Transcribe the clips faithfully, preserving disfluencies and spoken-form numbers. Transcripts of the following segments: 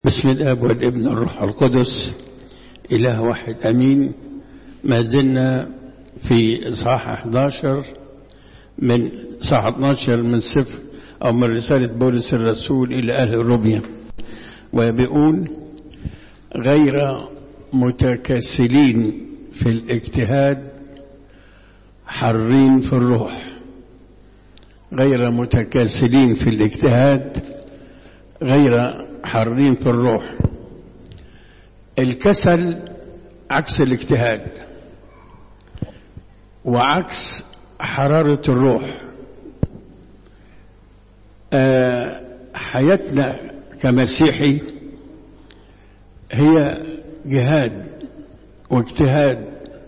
بسم الآب والابن والروح القدس إله واحد أمين. ما زلنا في إصحاح أحد عشر من إصحاح اثنا عشر من سفر أو من رسالة بولس الرسول إلى أهل روميا، وبيقول: غير متكاسلين في الاجتهاد حرين في الروح. غير متكاسلين في الاجتهاد غير حرين في الروح. الكسل عكس الاجتهاد وعكس حرارة الروح. آه حياتنا كمسيحي هي جهاد واجتهاد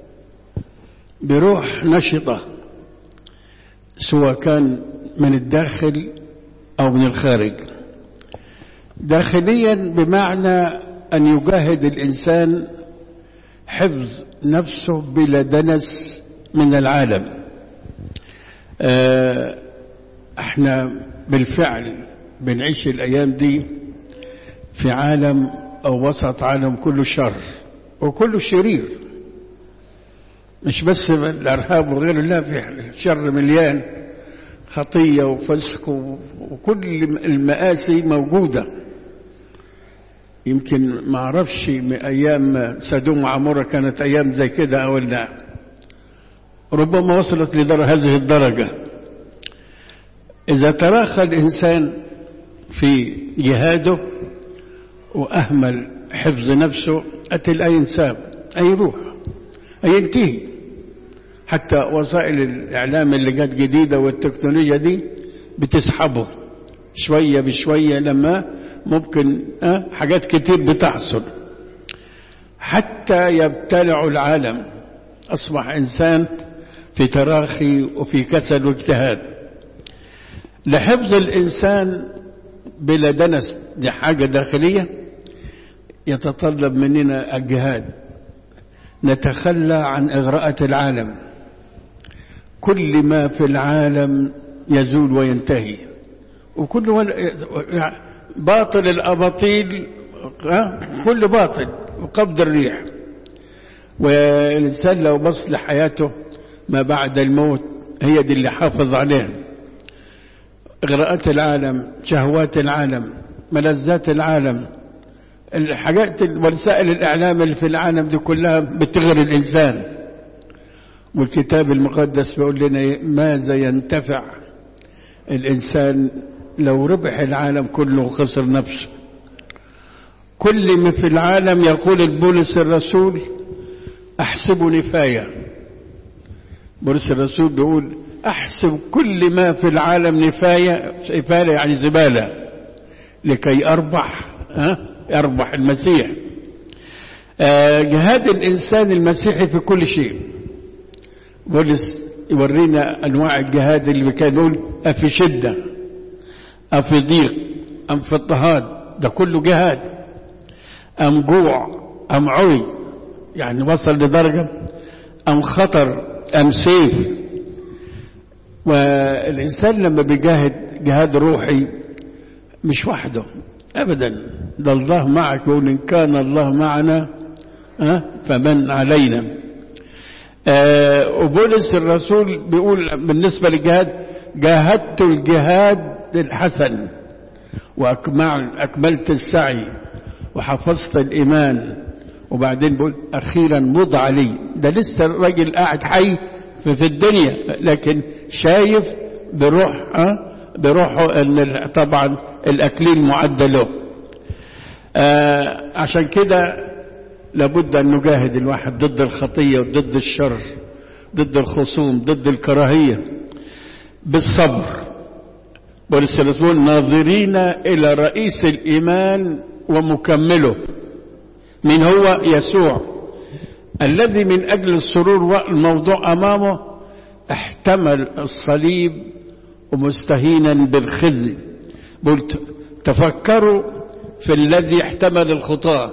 بروح نشطة، سواء كان من الداخل أو من الخارج. داخليا بمعنى أن يجاهد الإنسان حفظ نفسه بلا دنس من العالم. احنا بالفعل بنعيش الأيام دي في عالم أو وسط عالم كله شر وكله شرير، مش بس الإرهاب وغيره، لا، في شر مليان، خطية وفسق وكل المآسي موجودة. يمكن ما أعرفش من أيام سدوم وعمورة كانت أيام زي كده أو لا، ربما وصلت لهذه الدرجة. إذا تراخى الإنسان في جهاده وأهمل حفظ نفسه أتل أي إنسان أي روح أي ينتهي. حتى وسائل الإعلام اللي جت جديدة والتكنولوجيا دي بتسحبه شوية بشوية، لما ممكن أه حاجات كتير بتحصل حتى يبتلع العالم. أصبح إنسان في تراخي وفي كسل واجتهاد. لحفظ الإنسان بلا دنس، دي حاجة داخلية يتطلب مننا الجهاد. نتخلى عن إغراءة العالم. كل ما في العالم يزول وينتهي، وكل باطل الأباطيل كل باطل وقبض الريح. والإنسان لو بص لحياته ما بعد الموت هي دي اللي حافظ عليها. إغراءات العالم، شهوات العالم، ملذات العالم، الحاجات وسائل الإعلام اللي في العالم دي كلها بتغري الإنسان. والكتاب المقدس بيقول لنا: ماذا ينتفع الإنسان لو ربح العالم كله وخسر نفسه؟ كل ما في العالم، يقول البولس الرسول، أحسب نفاية. بولس الرسول بيقول: أحسب كل ما في العالم نفاية. نفاية يعني زبالة، لكي أربح ها يربح المسيح. آه جهاد الإنسان المسيحي في كل شيء. بولس يورينا أنواع الجهاد اللي كان يقول: أفي شدة، أفي ضيق، أم في اضطهاد، ده كله جهاد. أم جوع، أم عوي، يعني وصل لدرجة، أم خطر، أم سيف. والإنسان لما بيجاهد جهاد روحي مش وحده أبدا، ده الله معك. يقول: إن كان الله معنا أه فمن علينا. أه وبولس الرسول بيقول بالنسبة للجهاد: جاهدت الجهاد الحسن وأكملت السعي وحفظت الإيمان. وبعدين بيقول: أخيرا وضع لي. ده لسه الراجل قاعد حي في الدنيا، لكن شايف بروح أه بروحه أن طبعا الأكليل معد له. آه عشان كده لابد أن نجاهد الواحد ضد الخطية وضد الشر، ضد الخصوم، ضد الكراهية، بالصبر. بولس الرسول: ناظرين إلى رئيس الإيمان ومكمله، من هو؟ يسوع، الذي من أجل السرور والموضوع أمامه احتمل الصليب ومستهينا بالخزي. قلت: تفكروا في الذي احتمل الخطاة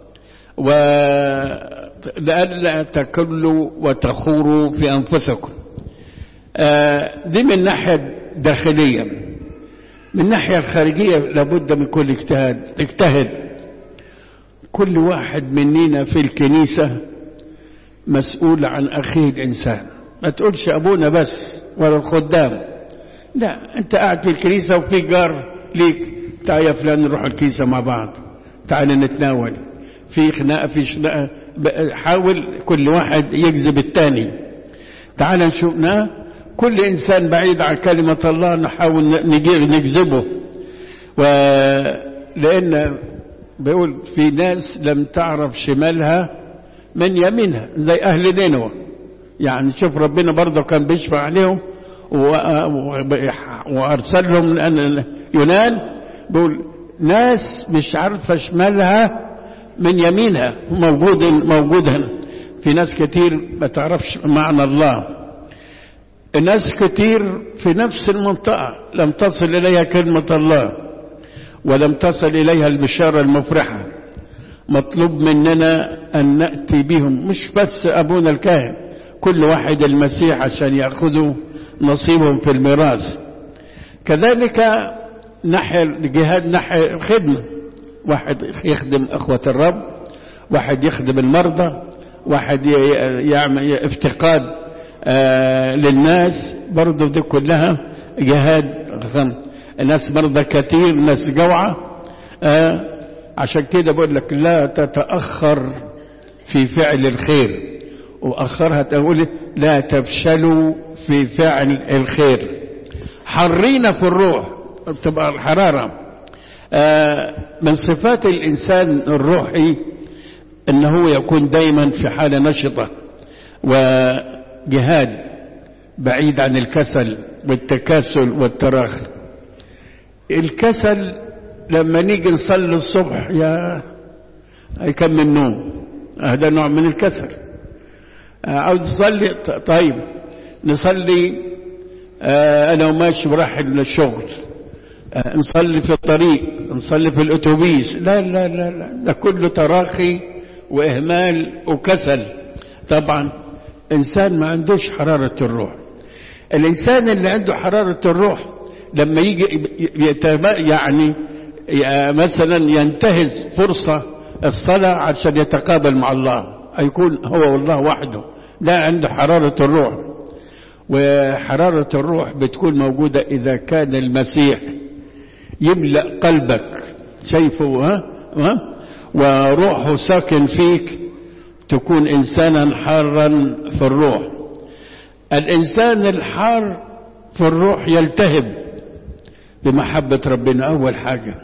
ولئلا تكلوا وتخوروا في أنفسكم. آه دي من ناحية داخلية. من الناحية الخارجية لابد من كل اجتهاد. اجتهد كل واحد مننا في الكنيسة مسؤول عن أخيه الإنسان. ما تقولش أبونا بس ولا الخدام، لا، أنت قاعد في الكنيسة وفي جار ليك، تعال يا فلان نروح الكنيسة مع بعض، تعال نتناول، في خناقة في خناقة، حاول كل واحد يجذب التاني، تعال نشوفنا كل إنسان بعيد عن كلمة الله نحاول نجذبه. ولأن بيقول في ناس لم تعرف شمالها من يمينها زي أهل نينوى، يعني شوف ربنا برضه كان بيشفع عليهم وأرسلهم يونان، بيقول ناس مش عارفة شمالها من يمينها، موجود موجود هنا. في ناس كتير ما تعرفش معنى الله، ناس كتير في نفس المنطقة لم تصل إليها كلمة الله ولم تصل إليها البشارة المفرحة. مطلوب مننا أن نأتي بهم، مش بس أبونا الكاهن، كل واحد المسيح عشان يأخذوا نصيبهم في الميراث. كذلك ناحية الجهاد، ناحية الخدمة، واحد يخدم أخوة الرب، واحد يخدم المرضى، واحد يعمل افتقاد آه للناس، برضو دي كلها جهاد. الناس مرضى كتير، ناس جوعة، آه عشان كده بقول لك لا تتأخر في فعل الخير، وأخرها تقول لا تفشلوا في فعل الخير. حرينا في الروح، بتبقى الحرارة آه من صفات الإنسان الروحي أنه يكون دايما في حالة نشطة وجهاد، بعيد عن الكسل والتكاسل والتراخي. الكسل لما نيجي نصلي الصبح يا كم من نوم، هذا نوع من الكسل. عاوز تصلي، طيب نصلي آه أنا وماشي براح للشغل، آه نصلي في الطريق، نصلي في الأتوبيس، لا لا لا لا، ده كله تراخي وإهمال وكسل. طبعا إنسان ما عندوش حرارة الروح. الإنسان اللي عنده حرارة الروح لما يجي يعني مثلا ينتهز فرصة الصلاة عشان يتقابل مع الله، يكون هو والله وحده، لا عنده حرارة الروح. وحرارة الروح بتكون موجودة إذا كان المسيح يملأ قلبك، شايفه ها ها وروحه ساكن فيك، تكون إنسانا حارا في الروح. الإنسان الحار في الروح يلتهب بمحبة ربنا أول حاجة،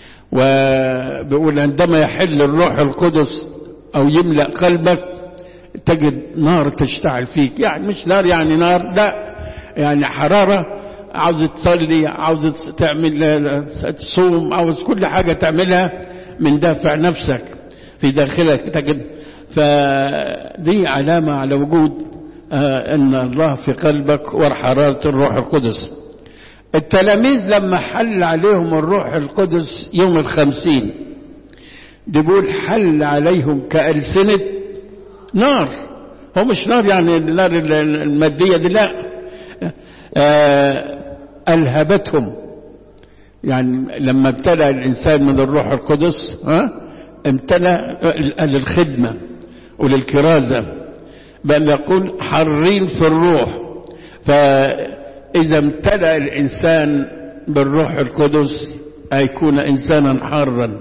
وبيقول عندما يحل الروح القدس أو يملأ قلبك تجد نار تشتعل فيك، يعني مش نار يعني نار، لا يعني حرارة، عاوز تصلي، عاوز تعمل تصوم، عاوز كل حاجة تعملها من دافع نفسك في داخلك تجد. فدي علامة على وجود آه أن الله في قلبك وحرارة الروح القدس. التلاميذ لما حل عليهم الروح القدس يوم الخمسين، دي بيقول حل عليهم كألسنة نار. هو مش نار يعني النار المادية دي، لا، آه ألهبتهم. يعني لما امتلأ الإنسان من الروح القدس ها امتلأ للخدمة وللكرازة، بل يقول حرين في الروح. فإذا امتلأ الإنسان بالروح القدس هيكون إنسانا حارا،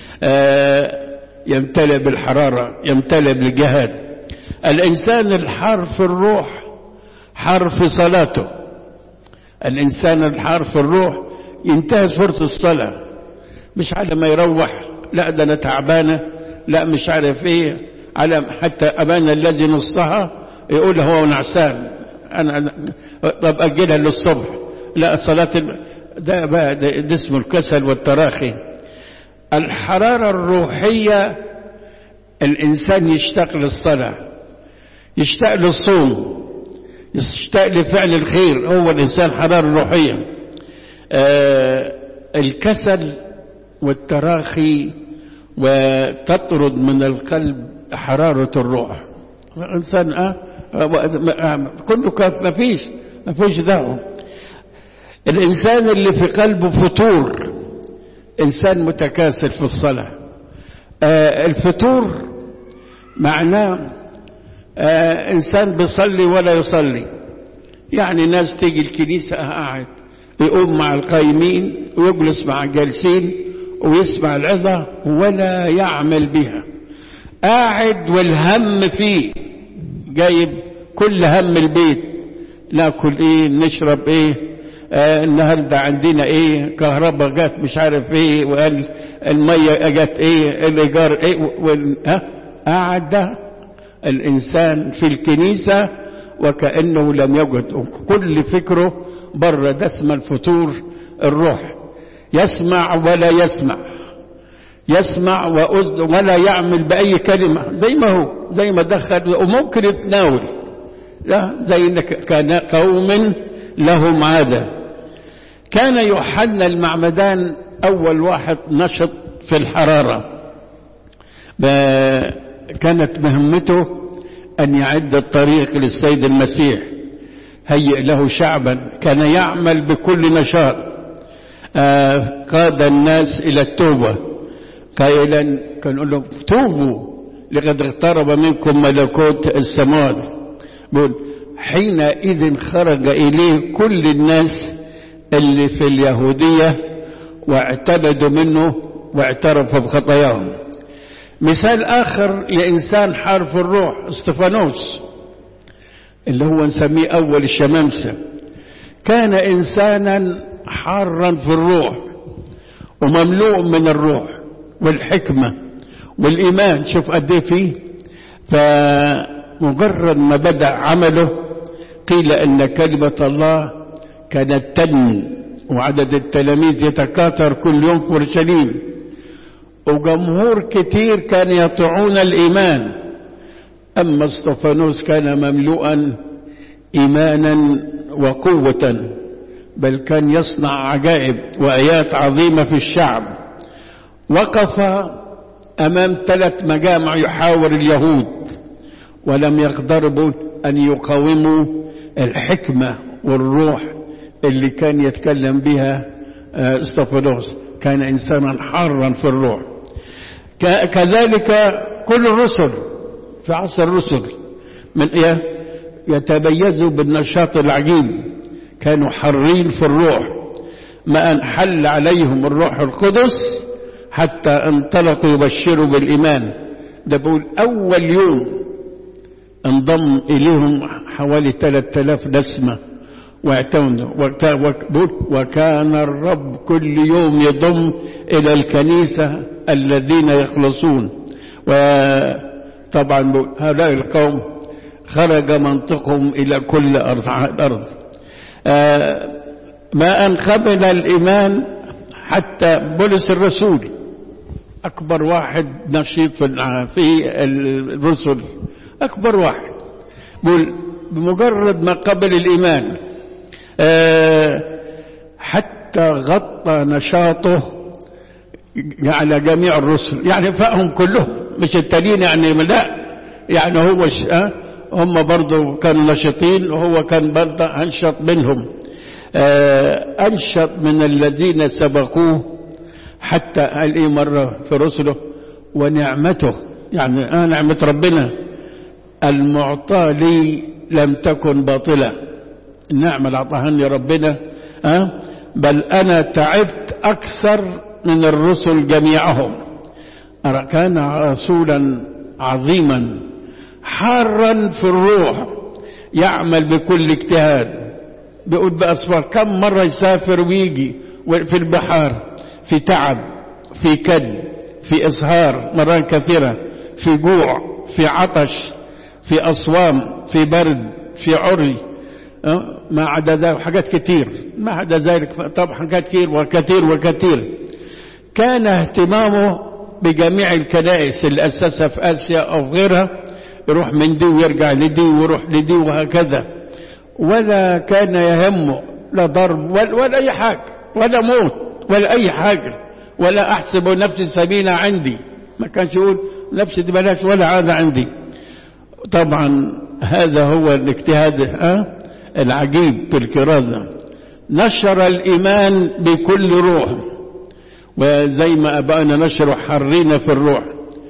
يمتلئ بالحرارة، يمتلئ بالجهاد. الإنسان الحار في الروح حار في صلاته. الإنسان الحار في الروح ينتهز فرصة الصلاة، مش على ما يروح لا ده أنا تعبانة، لا مش عارف إيه، على حتى أبانا الذي نصها يقول هو نعسان، أنا طب أجلها للصبح، لا صلاة ده بقى ده, ده اسمه الكسل والتراخي. الحرارة الروحية الإنسان يشتاق للصلاة، يشتاق للصوم، يشتاق لفعل الخير، هو الإنسان حرارة روحية. آه الكسل والتراخي وتطرد من القلب حرارة الروح. الإنسان آه كله ما فيش ما فيش دعوة. الإنسان اللي في قلبه فتور، إنسان متكاسل في الصلاة، آه الفتور معناه آه إنسان بيصلي ولا يصلي، يعني ناس تيجي الكنيسة قاعد يقوم مع القايمين ويجلس مع الجالسين ويسمع العظة ولا يعمل بها، قاعد والهم فيه، جايب كل هم البيت، ناكل ايه، نشرب ايه، آه النهارده عندنا ايه، كهرباء جت مش عارف ايه، وقال الميه جت ايه، الايجار ايه، ها قاعد ده الانسان في الكنيسه وكانه لم يوجد، كل فكره بره. ده اسمه الفتور الروح، يسمع ولا يسمع، يسمع ولا يعمل بأي كلمة، زي ما هو، زي ما دخل وممكن يتناول، لا زي إنك كان قوم لهم عادة. كان يوحنا المعمدان أول واحد نشط في الحرارة، كانت مهمته أن يعد الطريق للسيد المسيح، هيئ له شعبا، كان يعمل بكل نشاط، قاد الناس إلى التوبة قائلا، كان يقول لهم توبوا لقد اقترب منكم ملكوت السماوات. بقول حينئذ خرج إليه كل الناس اللي في اليهودية واعتبدوا منه واعترفوا بخطاياهم. مثال آخر لإنسان حار في الروح استفانوس، اللي هو نسميه أول الشمامسة، كان إنسانا حارا في الروح ومملوء من الروح والحكمة والإيمان، شوف قد ايه فيه. فمجرد ما بدأ عمله قيل أن كلمة الله كانت تنمو وعدد التلاميذ يتكاثر كل يوم في اورشليم، وجمهور كتير كان يطيعون الإيمان. أما استفانوس كان مملوءا إيمانا وقوة، بل كان يصنع عجائب وآيات عظيمة في الشعب. وقف أمام ثلاث مجامع يحاور اليهود ولم يقدروا أن يقاوموا الحكمة والروح اللي كان يتكلم بها استفانوس. كان إنسانا حارا في الروح. كذلك كل الرسل في عصر الرسل من إيه يتميزوا بالنشاط العجيب، كانوا حرين في الروح، ما أن حل عليهم الروح القدس حتى انطلقوا يبشروا بالإيمان. ده بقول أول يوم انضم إليهم حوالي ثلاثة آلاف نسمة واعتمدوا، وكان الرب كل يوم يضم إلى الكنيسة الذين يخلصون. وطبعا هؤلاء القوم خرج منطقهم إلى كل الأرض. ما أن قبل الإيمان حتى بولس الرسول أكبر واحد نشيط في الرسل، أكبر واحد، بمجرد ما قبل الإيمان حتى غطى نشاطه على جميع الرسل، يعني فاهم كلهم، مش التانيين يعني لا، يعني هو هم برضو كانوا نشطين وهو كان برضو أنشط منهم، أنشط من الذين سبقوه. حتى قال إيه مرة في رسله ونعمته، يعني آه نعمة ربنا المعطى لي لم تكن باطلة، النعمة اللي أعطاهني ربنا آه بل أنا تعبت أكثر من الرسل جميعهم. كان رسولا عظيما حارا في الروح، يعمل بكل اجتهاد، بيقول بأسفار كم مرة يسافر ويجي في البحار، في تعب، في كد، في إسهار مرات كثيرة، في جوع، في عطش، في أصوام، في برد، في عري، ما عدا ذلك حاجات كتير، ما عدا ذلك طبعا حاجات كتير وكثير وكثير. كان اهتمامه بجميع الكنائس اللي أسسها في آسيا أو في غيرها، يروح من دي ويرجع لدي ويروح لدي وهكذا، ولا كان يهمه لا ضرب ولا, ولا أي حاجة، ولا موت ولا أي حاجة، ولا أحسب نفسي سبيلة عندي، ما كانش يقول نفسي دي بلاش ولا عادة عندي. طبعا هذا هو الاجتهاد أه؟ العجيب في الكرازة. نشر الإيمان بكل روح، وزي ما أبائنا نشروا حرين في الروح،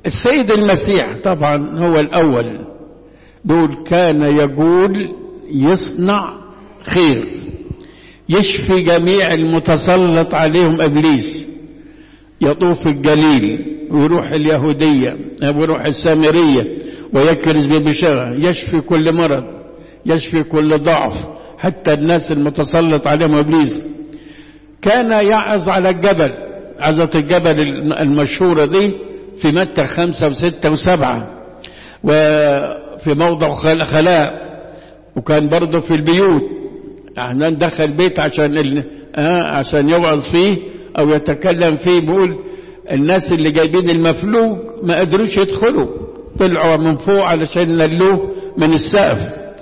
السيد المسيح طبعا هو الأول، بيقول كان يقول يصنع خير، يشفي جميع المتسلط عليهم إبليس، يطوف الجليل ويروح اليهودية ويروح السامرية ويكرز ببشارة، يشفي كل مرض، يشفي كل ضعف، حتى الناس المتسلط عليهم إبليس. كان يعظ على الجبل، عظة الجبل المشهورة دي في متى خمسة وستة وسبعة، وفي موضع خلاء، وكان برضه في البيوت. احنا دخل بيت عشان ال... آه عشان يوعظ فيه او يتكلم فيه، بيقول الناس اللي جايبين المفلوج ما قدروش يدخلوا، طلعوا من فوق علشان نلوه من السقف.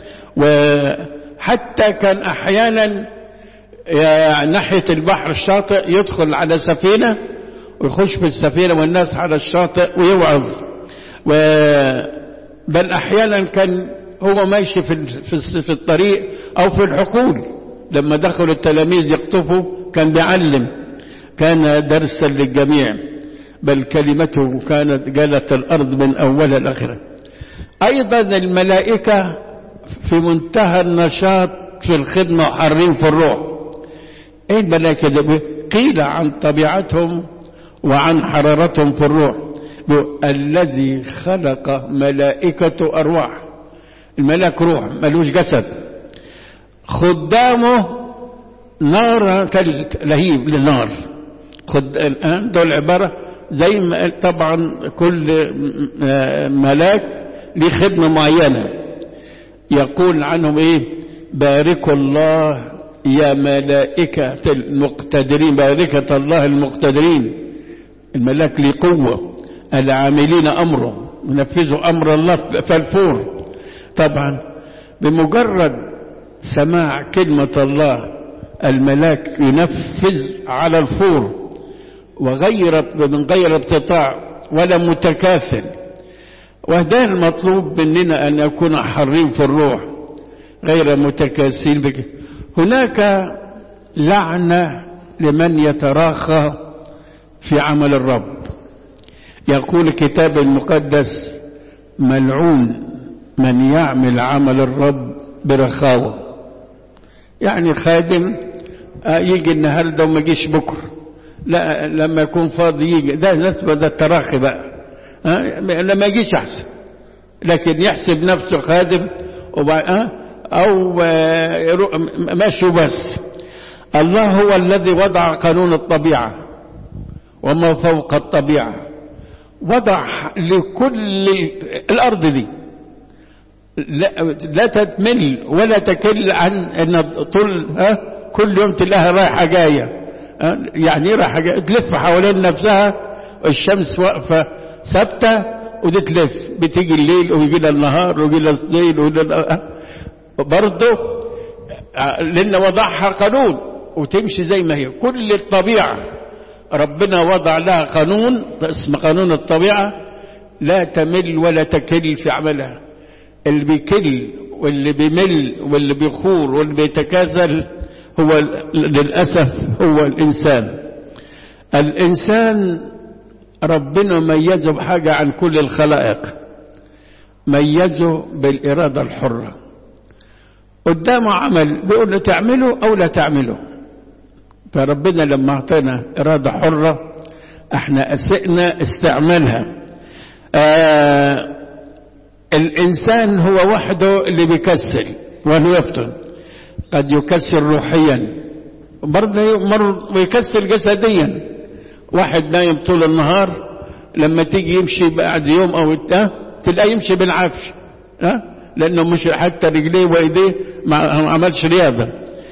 وحتى كان احيانا ناحية البحر الشاطئ يدخل على سفينة ويخش في السفينة والناس على الشاطئ ويوعظ. بل احيانا كان هو ماشي في في الطريق او في الحقول، لما دخلوا التلاميذ يقطفوا كان بيعلم، كان درسا للجميع، بل كلمته كانت جالت الارض من اولها لاخرها. ايضا الملائكة في منتهى النشاط في الخدمة وحارين في الروح. ايه الملائكة دي؟ قيل عن طبيعتهم وعن حرارتهم في الروح، الذي خلق ملائكة ارواح. الملاك روح ملوش جسد، خدامه نار كاللهيب للنار. خد الآن دول عبارة زي ما طبعا كل ملاك له خدمة معينة، يقول عنهم ايه؟ باركوا الله يا ملائكة المقتدرين، باركة الله المقتدرين. الملاك له قوة، العاملين أمره، ينفذوا أمر الله فالفور. طبعا بمجرد سماع كلمة الله الملاك ينفذ على الفور، وغير من غير ابتطاع ولا متكاثل. وده المطلوب مننا أن نكون حرين في الروح غير متكاسلين بك. هناك لعنة لمن يتراخى في عمل الرب. يقول الكتاب المقدس ملعون من يعمل عمل الرب برخاوة. يعني خادم يجي النهارده وما يجيش بكره، لا لما يكون فاضي يجي، ده نسبة ده التراخي بقى. لما يجيش احسن، لكن يحسب نفسه خادم او ماشي بس. الله هو الذي وضع قانون الطبيعة وما فوق الطبيعة، وضع لكل الارض دي، لا, لا تتمل ولا تكل عن ان طول ها كل يوم تلاقيها رايحه جايه. يعني رايحه جايه تلف حوالين نفسها، الشمس واقفه ثابته ودي تلف، بتيجي الليل ويجي لها النهار ويجي لها الليل ويجي لها برضه، لان وضعها قانون وتمشي زي ما هي. كل الطبيعه ربنا وضع لها قانون اسمه قانون الطبيعه، لا تمل ولا تكل في عملها. اللي بيكل واللي بيمل واللي بيخور واللي بيتكاسل هو للأسف هو الإنسان. الإنسان ربنا ميزه بحاجة عن كل الخلائق، ميزه بالإرادة الحرة. قدامه عمل بيقول له تعمله أو لا تعمله، فربنا لما اعطينا إرادة حرة احنا أسئنا استعمالها. آه الإنسان هو وحده اللي بيكسل وهو يفتن، قد يكسل روحيا برضه مر ويكسل جسديا. واحد نايم طول النهار لما تيجي يمشي بعد يوم او التاه تلاقيه يمشي بالعافية، ها لانه مش حتى رجليه وايديه ما عملش رياضة.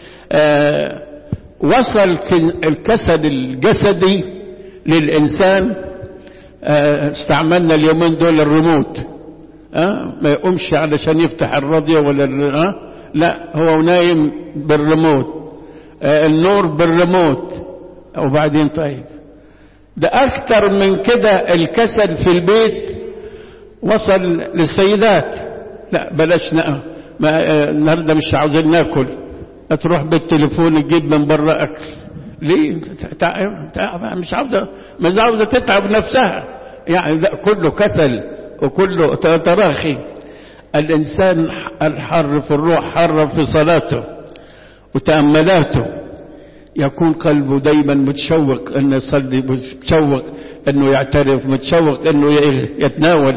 آه وصل الكسل الجسدي للإنسان. آه استعملنا اليومين دول الريموت، أه؟ ما يقومش علشان يفتح الراديو ولا أه؟ لا هو نايم بالريموت، أه النور بالريموت. وبعدين طيب ده أكتر من كده الكسل في البيت وصل للسيدات. لا بلاش نقى ما النهارده مش عاوزين ناكل، تروح بالتليفون تجيب من بره أكل. ليه؟ مش عاوزة مش عاوزة تتعب نفسها، يعني كله كسل وكله تراخي. الإنسان الحر في الروح، حر في صلاته وتأملاته، يكون قلبه دايما متشوق أنه يصلي، متشوق أنه يعترف، متشوق أنه يتناول.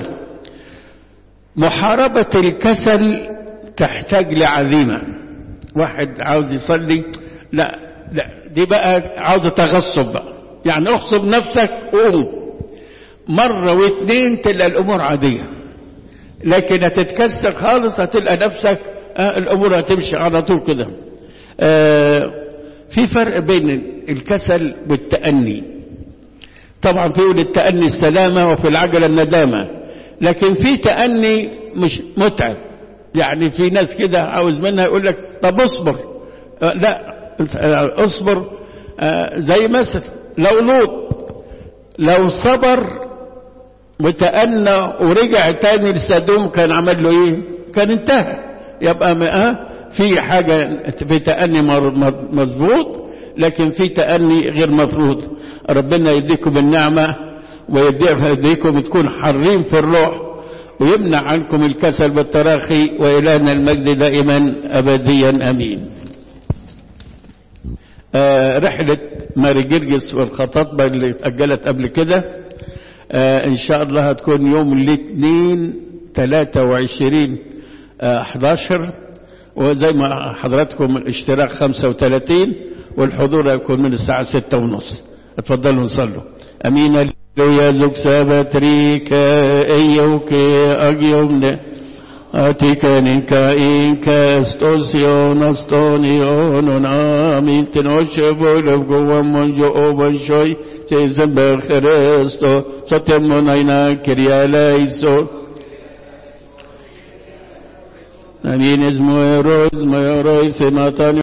محاربة الكسل تحتاج لعزيمة. واحد عاوز يصلي، لا لا دي بقى عاوزة تغصب بقى، يعني اغصب نفسك قوم مرة واثنين تلقى الأمور عادية. لكن هتتكسر خالص هتلقى نفسك آه الأمور هتمشي على طول كده. آه في فرق بين الكسل والتأني. طبعا في التأني السلامة وفي العجلة الندامة، لكن في تأني مش متعب. يعني في ناس كده عاوز منها يقول لك طب اصبر، آه لا اصبر. آه زي مثلا لو لوط لو صبر وتأنى ورجع تاني لسدوم كان عمل له ايه؟ كان انتهى. يبقى آه في حاجة في تأني مظبوط، لكن في تأني غير مفروض. ربنا يديكم النعمة ويديكم تكون حرين في الروح، ويمنع عنكم الكسل بالتراخي، وإلهنا المجد دائما أبديا أمين. آه رحلة ماري جرجس والخطاطبة اللي اتأجلت قبل كده آه إن شاء الله هتكون يوم الاثنين ثلاثة وعشرين أحد عشر، وزي ما حضراتكم الاشتراك خمسة وثلاثين، والحضور يكون من الساعة ستة ونص. اتفضلوا نصلوا. أمين. Hallelujah, zuksabatrika eyoke agyomne atikanika inka stosion astonionon amin tenoshe bolov gowamonjo obanshoy tezember Christo sotemonaina kirialaiso amin esmoeroz moeroy sematani